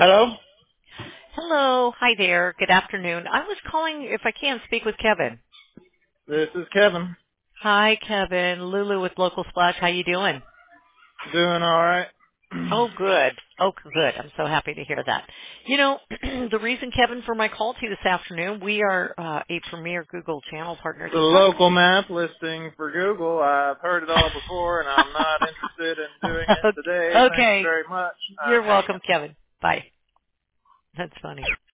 Hello? Hello. Hi there. Good afternoon. I was calling if I can speak with Kevin. This is Kevin. Hi, Kevin. Lulu with Local Splash. How you doing? Doing all right. Oh, good. Oh, good. I'm so happy to hear that. You know, the reason, Kevin, for my call to you this afternoon, we are a premier Google channel partner. The Just wanted local map listing for Google. I've heard it all before, and I'm not interested in doing it to... today. Thank you Okay. very much. I'm You're hanging. welcome, Kevin. Bye. That's funny.